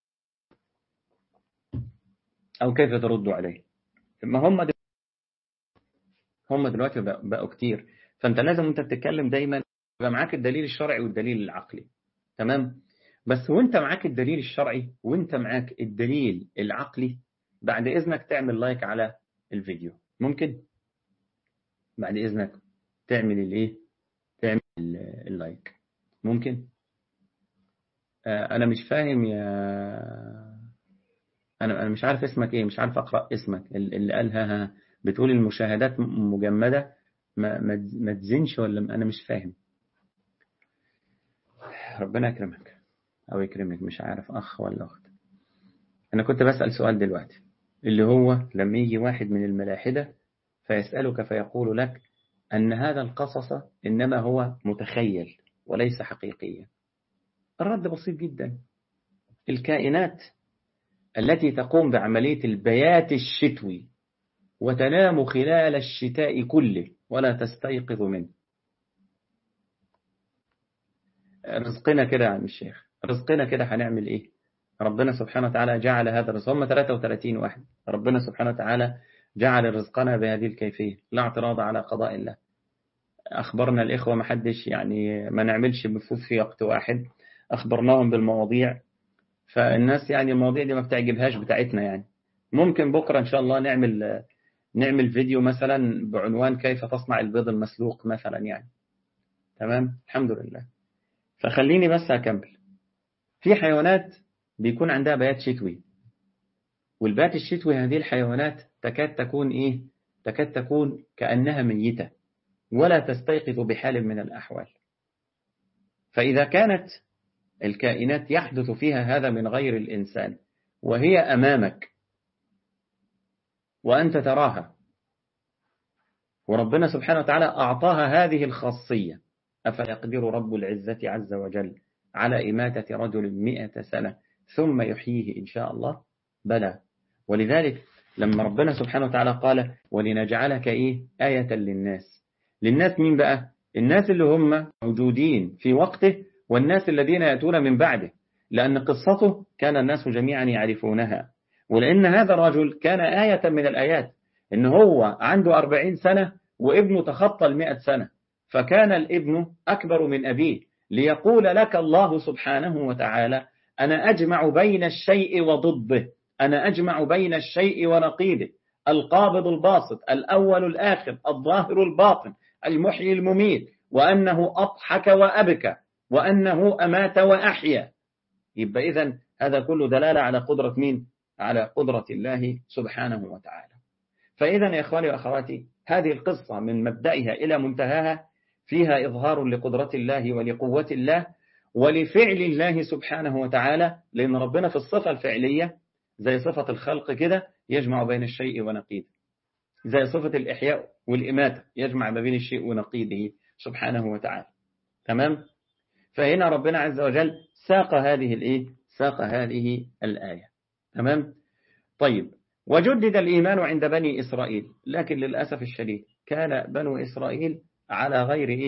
أو كيف ترد عليه؟ ما هم دلوقتي بقوا كتير، فأنت لازم أنت بتتكلم دايما يبقى معاك الدليل الشرعي والدليل العقلي. تمام. بس وانت معاك الدليل الشرعي وانت معاك الدليل العقلي، بعد إذنك تعمل لايك على الفيديو. ممكن بعد إذنك تعمل الايه؟ تعمل اللايك. ممكن. انا مش فاهم يا انا مش عارف اسمك ايه، مش عارف اقرا اسمك اللي قالها. بتقول المشاهدات مجمدة، ما تزنش ولا انا مش فاهم. ربنا يكرمك او يكرمك، مش عارف اخ ولا اخت. انا كنت بسأل سؤال دلوقتي، اللي هو لما يجي واحد من الملاحدة فيسألك فيقول لك أن هذا القصص إنما هو متخيل وليس حقيقيا. الرد بسيط جدا. الكائنات التي تقوم بعملية البيات الشتوي وتنام خلال الشتاء كله ولا تستيقظ منه. رزقنا كده يا عم الشيخ، رزقنا كده هنعمل إيه؟ ربنا سبحانه وتعالى جعل هذا الرزق، هم 33 واحد. ربنا سبحانه وتعالى جعل رزقنا بهذه الكيفية، لا اعتراض على قضاء الله. أخبرنا الإخوة ما حدش يعني ما نعملش بثوث في وقت واحد، أخبرناهم بالمواضيع، فالناس يعني المواضيع دي ما بتعجبهاش بتاعتنا. يعني ممكن بكرة إن شاء الله نعمل فيديو مثلا بعنوان كيف تصنع البيض المسلوق مثلا يعني. تمام. الحمد لله. فخليني بس أكمل. في حيوانات بيكون عندها بيات شتوي، والبيات الشتوي هذه الحيوانات تكاد تكون إيه؟ تكاد تكون كأنها ميتة ولا تستيقظ بحال من الأحوال. فإذا كانت الكائنات يحدث فيها هذا من غير الإنسان وهي أمامك، وأنت تراها، وربنا سبحانه وتعالى أعطاها هذه الخاصية. أفيقدر رب العزة عز وجل على إماتة رجل 100 سنة ثم يحييه إن شاء الله؟ بلى. ولذلك لما ربنا سبحانه وتعالى قال ولنجعلك آية للناس، للناس مين بقى؟ الناس اللي هم موجودين في وقته والناس الذين يأتون من بعده، لأن قصته كان الناس جميعا يعرفونها. ولأن هذا الرجل كان آية من الآيات، إن هو عنده 40 سنة وابنه تخطى 100 سنة، فكان الابن أكبر من أبيه، ليقول لك الله سبحانه وتعالى أنا أجمع بين الشيء وضده، أنا أجمع بين الشيء ونقيضه، القابض الباسط، الأول الآخر، الظاهر الباطن، المحيي المميت، وأنه أضحك وأبكى، وأنه أمات وأحيا. يبقى إذن هذا كله دلالة على قدرة مين؟ على قدرة الله سبحانه وتعالى. فإذا يا إخواني وأخواتي، هذه القصة من مبدئها إلى منتهاها فيها إظهار لقدرة الله ولقوة الله ولفعل الله سبحانه وتعالى، لأن ربنا في الصفة الفعلية زي صفة الخلق كده يجمع بين الشيء ونقيضه، زي صفة الإحياء والإماتة يجمع ما بين الشيء ونقيضه سبحانه وتعالى. تمام؟ فهنا ربنا عز وجل ساق هذه الآية. تمام؟ طيب، وجدد الإيمان عند بني إسرائيل، لكن للأسف الشديد كان بنو إسرائيل على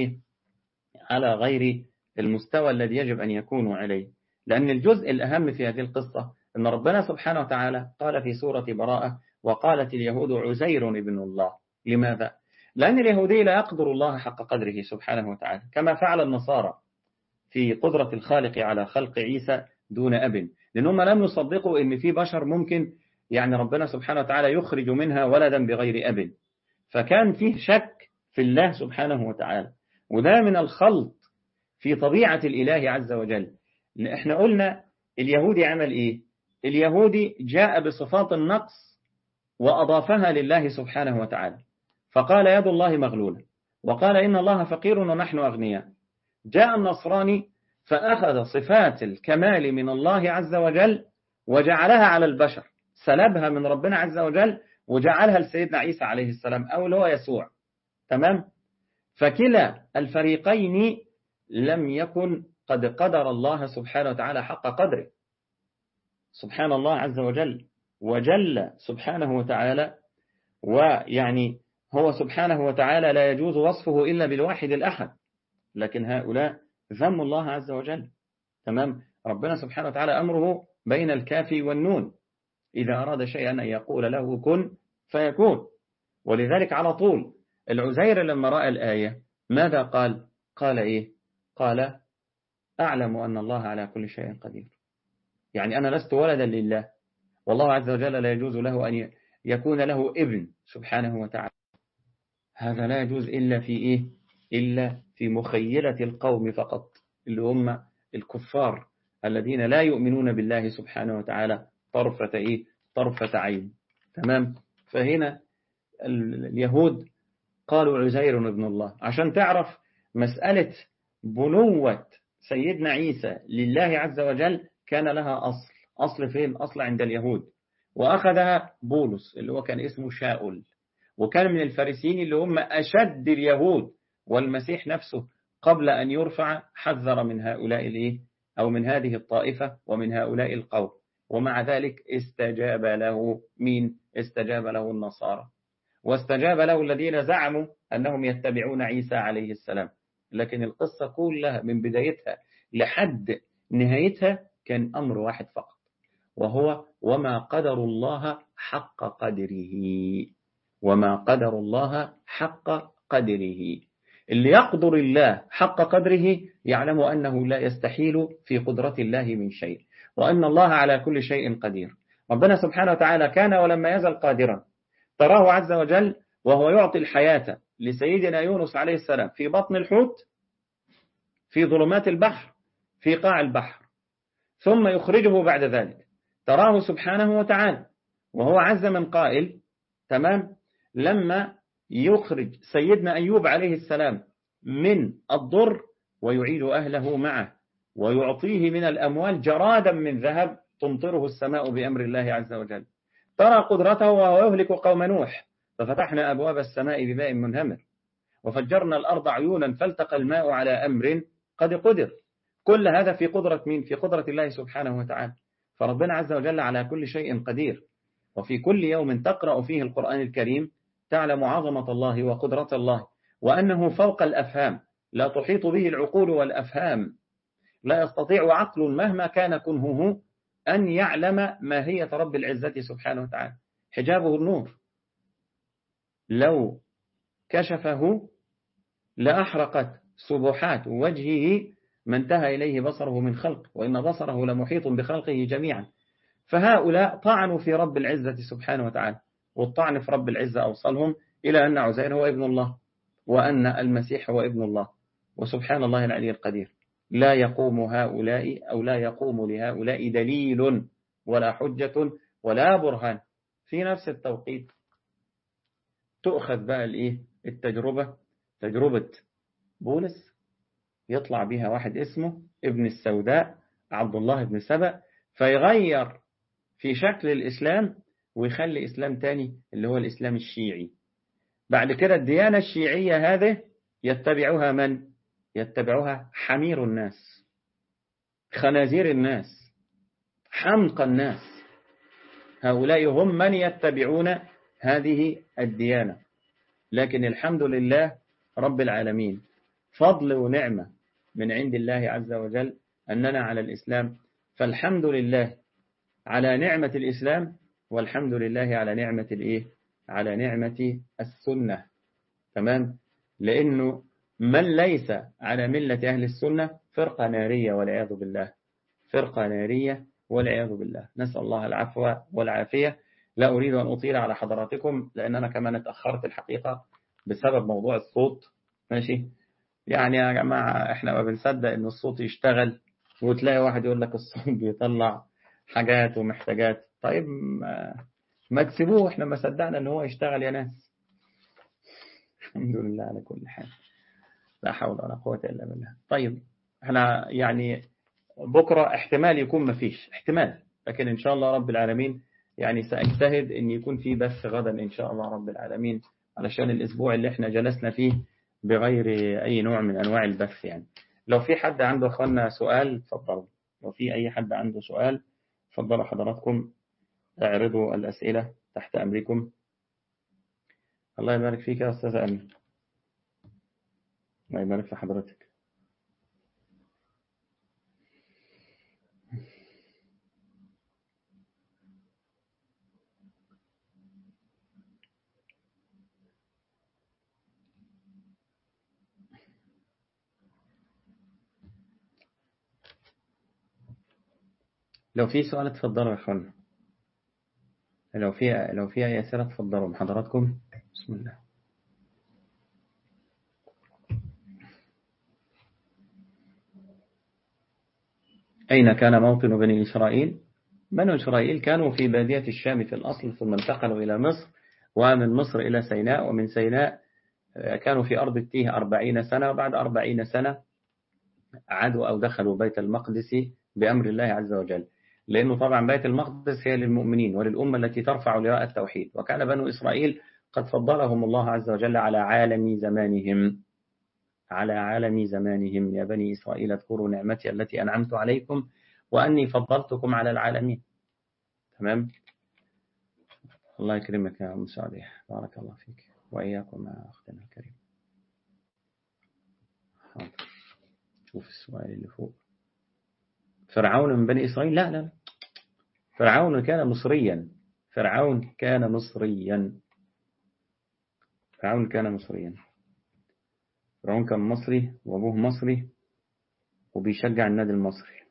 غير المستوى الذي يجب أن يكونوا عليه. لأن الجزء الأهم في هذه القصة أن ربنا سبحانه وتعالى قال في سورة براءة وقالت اليهود عزير ابن الله. لماذا؟ لأن اليهودي لا يقدر الله حق قدره سبحانه وتعالى، كما فعل النصارى في قدرة الخالق على خلق عيسى دون أب، لأنهم لم يصدقوا أن في بشر ممكن يعني ربنا سبحانه وتعالى يخرج منها ولدا بغير أب، فكان فيه شك في الله سبحانه وتعالى، وده من الخلط في طبيعة الإله عز وجل. احنا قلنا اليهودي عمل إيه؟ اليهودي جاء بصفات النقص وأضافها لله سبحانه وتعالى، فقال يد الله مغلولة، وقال إن الله فقير ونحن أغنياء. جاء النصراني فأخذ صفات الكمال من الله عز وجل وجعلها على البشر، سلبها من ربنا عز وجل وجعلها لسيدنا عيسى عليه السلام أو اللي هو يسوع. تمام؟ فكلا الفريقين لم يكن قد قدر الله سبحانه وتعالى حق قدره. سبحان الله عز وجل وجل سبحانه وتعالى، ويعني هو سبحانه وتعالى لا يجوز وصفه إلا بالواحد الأحد، لكن هؤلاء ذموا الله عز وجل. تمام؟ ربنا سبحانه وتعالى أمره بين الكاف والنون، إذا أراد شيئا أن يقول له كن فيكون. ولذلك على طول العزير لما رأى الآية ماذا قال؟ قال إيه؟ قال أعلم أن الله على كل شيء قدير. يعني أنا لست ولدا لله، والله عز وجل لا يجوز له أن يكون له ابن سبحانه وتعالى. هذا لا يجوز إلا في إيه؟ إلا في مخيلة القوم فقط، اللي هم الكفار الذين لا يؤمنون بالله سبحانه وتعالى طرفة عين. تمام؟ فهنا اليهود قالوا عزير ابن الله، عشان تعرف مسألة بنوة سيدنا عيسى لله عز وجل كان لها أصل فين؟ أصل عند اليهود، وأخذها بولس اللي هو كان اسمه شاؤل، وكان من الفارسيين اللي هم أشد اليهود، والمسيح نفسه قبل أن يرفع حذر من هؤلاء أو من هذه الطائفة ومن هؤلاء القوم، ومع ذلك استجاب له مين؟ استجاب له النصارى، واستجاب له الذين زعموا أنهم يتبعون عيسى عليه السلام. لكن القصة كلها من بدايتها لحد نهايتها كان أمر واحد فقط، وهو وما قدر الله حق قدره، وما قدر الله حق قدره. اللي يقدر الله حق قدره يعلم أنه لا يستحيل في قدرة الله من شيء، وأن الله على كل شيء قدير. ربنا سبحانه وتعالى كان ولما يزل قادرا، تراه عز وجل وهو يعطي الحياة لسيدنا يونس عليه السلام في بطن الحوت، في ظلمات البحر، في قاع البحر، ثم يخرجه بعد ذلك. تراه سبحانه وتعالى وهو عز من قائل. تمام؟ لما يخرج سيدنا أيوب عليه السلام من الضر ويعيد أهله معه ويعطيه من الأموال جرادا من ذهب تمطره السماء بأمر الله عز وجل. ترى قدرته وهو يهلك قوم نوح، ففتحنا أبواب السماء بماء منهمر وفجرنا الأرض عيونا فالتقى الماء على أمر قد قدر. كل هذا في قدرة مين؟ في قدرة الله سبحانه وتعالى. فربنا عز وجل على كل شيء قدير. وفي كل يوم تقرأ فيه القرآن الكريم تعلم عظمة الله وقدرة الله، وأنه فوق الأفهام، لا تحيط به العقول والأفهام. لا يستطيع عقل مهما كان كنهه أن يعلم ماهية رب العزة سبحانه وتعالى. حجابه النور، لو كشفه لأحرقت سبحات وجهه ما انتهى إليه بصره من خلق، وإن بصره لمحيط بخلقه جميعا. فهؤلاء طعنوا في رب العزة سبحانه وتعالى، والطعن في رب العزة أوصلهم إلى أن عزير هو ابن الله، وأن المسيح هو ابن الله. وسبحان الله العلي القدير، لا يقوم هؤلاء أو لا يقوم لهؤلاء دليل ولا حجة ولا برهان. في نفس التوقيت تؤخذ بقى التجربة، تجربة بولس، يطلع بها واحد اسمه ابن السوداء عبد الله بن سبأ، فيغير في شكل الإسلام ويخلي إسلام تاني اللي هو الإسلام الشيعي. بعد كده الديانة الشيعية هذه يتبعها من؟ يتبعها حمير الناس، خنازير الناس، حمق الناس. هؤلاء هم من يتبعون هذه الديانة. لكن الحمد لله رب العالمين، فضل ونعمة من عند الله عز وجل أننا على الإسلام. فالحمد لله على نعمة الإسلام، والحمد لله على نعمة على نعمة السنة. تمام؟ لأنه من ليس على ملة أهل السنة فرقة نارية والعياذ بالله، فرقة نارية والعياذ بالله. نسأل الله العفو والعافية. لا أريد أن أطيل على حضراتكم لأن أنا كمان اتأخرت الحقيقة بسبب موضوع الصوت. ماشي؟ يعني يا جماعة إحنا ما بنصدق إن الصوت يشتغل، وتلاقي واحد يقول لك الصوت بيطلع حاجات ومحتاجات. طيب ما تسيبوه، إحنا ما صدقنا إن هو يشتغل يا ناس. الحمد لله على كل حال، لا حول ولا قوة إلا بالله. طيب إحنا يعني بكرة احتمال يكون مفيش احتمال، لكن إن شاء الله رب العالمين يعني سأجتهد إن يكون في بث غدا إن شاء الله رب العالمين، علشان الأسبوع اللي إحنا جلسنا فيه بغير أي نوع من أنواع البث. يعني لو في حد عنده أخوانا سؤال تفضلوا، لو في أي حد عنده سؤال تفضلوا حضراتكم اعرضوا الأسئلة تحت أمركم. الله يبارك فيك يا أستاذ أمين، الله يبارك في حضرتك. لو في سؤال تفضلوا يا أخوانا، لو في أي أسئلة تفضلوا من حضراتكم. بسم الله. أين كان موطن بني إسرائيل؟ بنو إسرائيل كانوا في بادية الشام في الأصل، ثم انتقلوا إلى مصر، ومن مصر إلى سيناء، ومن سيناء كانوا في أرض التيه 40 سنة، وبعد 40 سنة عادوا أو دخلوا بيت المقدس بأمر الله عز وجل، لأنه طبعا بيت المقدس هي للمؤمنين وللأمة التي ترفع لواء التوحيد. وكان بنو إسرائيل قد فضلهم الله عز وجل على عالم زمانهم، على عالم زمانهم. يا بني إسرائيل اذكروا نعمتي التي أنعمت عليكم وأني فضلتكم على العالمين. تمام. الله يكرمك يا أم سعدية، بارك الله فيك وإياكم يا أختنا الكريم. حاضر. شوف السؤال اللي فوق. فرعون من بني إسرائيل؟ لا لا، فرعون كان مصريا، فرعون كان مصريا، فرعون كان مصريا، فرعون كان مصري وأبوه مصري وبيشجع النادي المصري.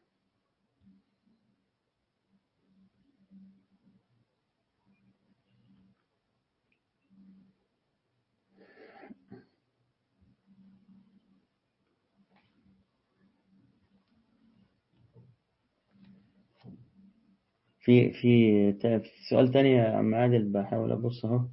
في سؤال تاني يا عم عادل، بحاول أبص أهو.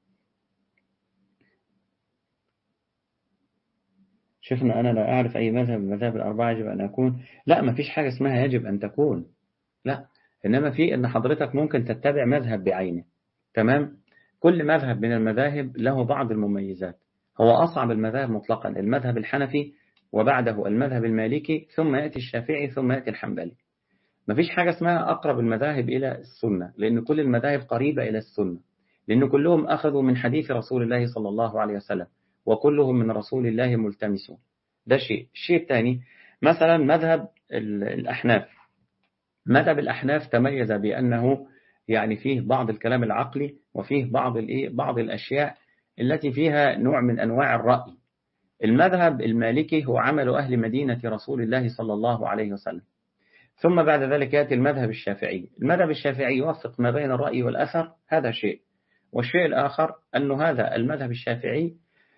شيخنا أنا لا أعرف أي مذهب من المذاهب الأربعة يجب أن أكون. لا، ما فيش حاجة اسمها يجب أن تكون، لا. إنما في إن حضرتك ممكن تتبع مذهب بعينه. تمام. كل مذهب من المذاهب له بعض المميزات. هو أصعب المذاهب مطلقا المذهب الحنفي، وبعده المذهب المالكي، ثم يأتي الشافعي، ثم يأتي الحنبلي. مفيش حاجة اسمها أقرب المذاهب إلى السنة، لأن كل المذاهب قريبة إلى السنة، لأن كلهم أخذوا من حديث رسول الله صلى الله عليه وسلم، وكلهم من رسول الله ملتمسون. ده شيء. الشيء الثاني، مثلا مذهب الأحناف. مذهب الأحناف تميز بأنه يعني فيه بعض الكلام العقلي، وفيه بعض الأشياء التي فيها نوع من أنواع الرأي. المذهب المالكي هو عمل أهل مدينة رسول الله صلى الله عليه وسلم. ثم بعد ذلك يأتي المذهب الشافعي. المذهب الشافعي يوفق ما بين الرأي والأثر، هذا شيء. والشيء الآخر أن هذا المذهب الشافعي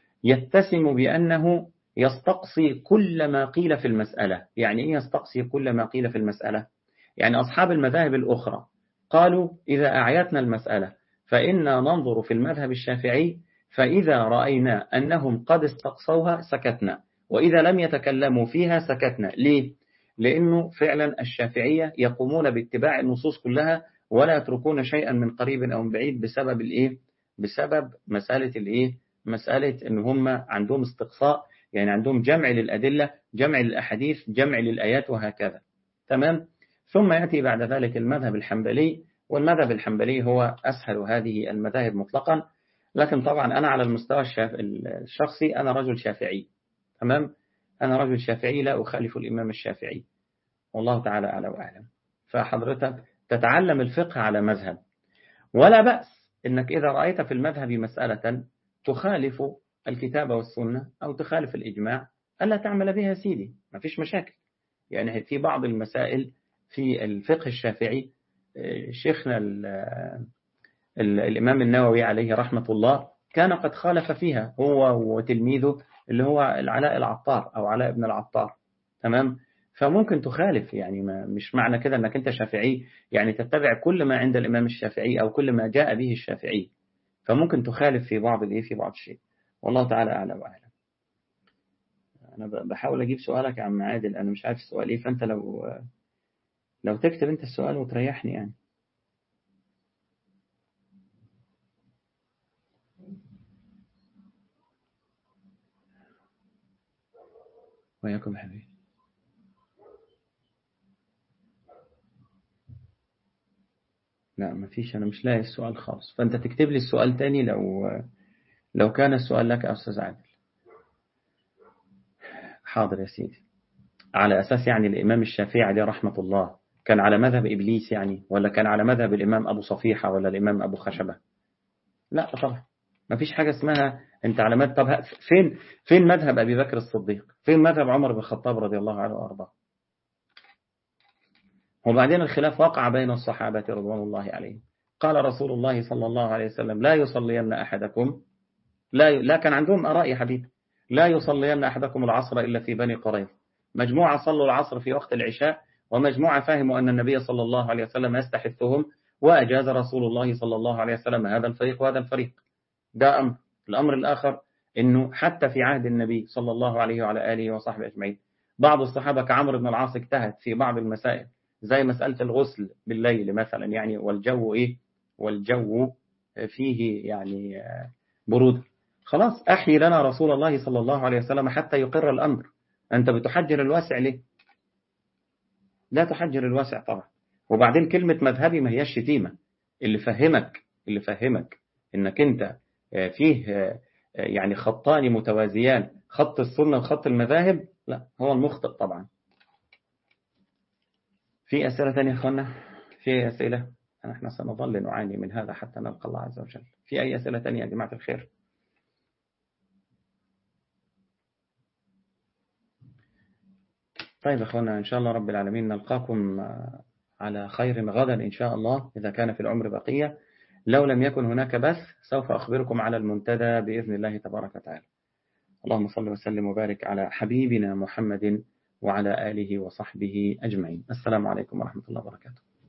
يتسم بأنه يستقصي كل ما قيل في المسألة. يعني إيه يستقصي كل ما قيل في المسألة؟ يعني أصحاب المذاهب الأخرى قالوا إذا أعيتنا المسألة فإنا ننظر في المذهب الشافعي، فإذا رأينا أنهم قد استقصوها سكتنا، وإذا لم يتكلموا فيها سكتنا. ليه؟ لأنه فعلا الشافعية يقومون باتباع النصوص كلها، ولا يتركون شيئا من قريب أو من بعيد بسبب الإيه؟ بسبب مسألة الإيه؟ مسألة إن هم عندهم استقصاء، يعني عندهم جمع للأدلة، جمع للأحاديث، جمع للآيات، وهكذا. تمام. ثم يأتي بعد ذلك المذهب الحنبلي. والمذهب الحنبلي هو أسهل هذه المذاهب مطلقا، لكن طبعا أنا على المستوى الشخصي أنا رجل شافعي. تمام. أنا رجل شافعي لا أخالف الإمام الشافعي، والله تعالى أعلى وأعلم. فحضرتك تتعلم الفقه على مذهب، ولا بأس إنك إذا رأيت في المذهب مسألة تخالف الكتاب والسنة أو تخالف الإجماع ألا تعمل بها سيدي، ما فيش مشاكل. يعني في بعض المسائل في الفقه الشافعي شيخنا الإمام النووي عليه رحمة الله كان قد خالف فيها هو وتلميذه اللي هو العلاء العطار أو علاء بن العطار. تمام. فممكن تخالف، يعني مش معنى كده أنك أنت شافعي يعني تتبع كل ما عند الإمام الشافعي أو كل ما جاء به الشافعي، فممكن تخالف في بعض الشيء. والله تعالى أعلى وأعلم. أنا بحاول أجيب سؤالك يا عم عادل، أنا مش عارف السؤال إيه، فأنت لو تكتب أنت السؤال وتريحني يعني. وياكم حبيبي. لا ما فيش، أنا مش لاقي السؤال خالص، فأنت تكتب لي السؤال تاني لو كان السؤال لك يا أستاذ عادل. حاضر يا سيدي. على أساس يعني الإمام الشافعي عليه رحمة الله كان على مذهب إبليس يعني، ولا كان على مذهب الإمام أبو صفيحة ولا الإمام أبو خشبة؟ لا طبعا، ما فيش حاجة اسمها أنت على مذهب. طب فين مذهب أبي بكر الصديق؟ فين مذهب عمر بن الخطاب رضي الله عنه وأرضاه؟ وبعدين الخلاف وقع بين الصحابة رضوان الله عليهم. قال رسول الله صلى الله عليه وسلم لا يصلين أحدكم، لا كان عندهم آراء يا حبيبي، لا يصلين أحدكم العصر إلا في بني قريظة. مجموعة صلوا العصر في وقت العشاء، ومجموعة فهموا أن النبي صلى الله عليه وسلم يستحثهم، وأجاز رسول الله صلى الله عليه وسلم هذا الفريق وهذا الفريق. ده أمر. الأمر الآخر أنه حتى في عهد النبي صلى الله عليه وعلى آله وصحبه أجمعين بعض الصحابة كعمر بن العاص اجتهد في بعض المسائل، زي مسألة الغسل بالليل مثلا، يعني والجو فيه يعني برود. خلاص أحيي لنا رسول الله صلى الله عليه وسلم حتى يقر الأمر. أنت بتحجر الواسع ليه؟ لا تحجر الواسع طبعا. وبعدين كلمة مذهبي ما هي الشتيمة. اللي فهمك إنك أنت فيه يعني خطان متوازيان، خط السنة وخط المذاهب، لا هو المخطئ طبعا. في أسئلة ثانية يا أخوانا؟ في أسئلة؟ نحن سنظل نعاني من هذا حتى نلقى الله عز وجل. في أي أسئلة ثانية يا جماعة الخير؟ طيب أخوانا، إن شاء الله رب العالمين نلقاكم على خير غدا إن شاء الله إذا كان في العمر بقية. لو لم يكن هناك بث سوف أخبركم على المنتدى بإذن الله تبارك وتعالى. اللهم صل وسلم وبارك على حبيبنا محمد وعلى آله وصحبه أجمعين. السلام عليكم ورحمة الله وبركاته.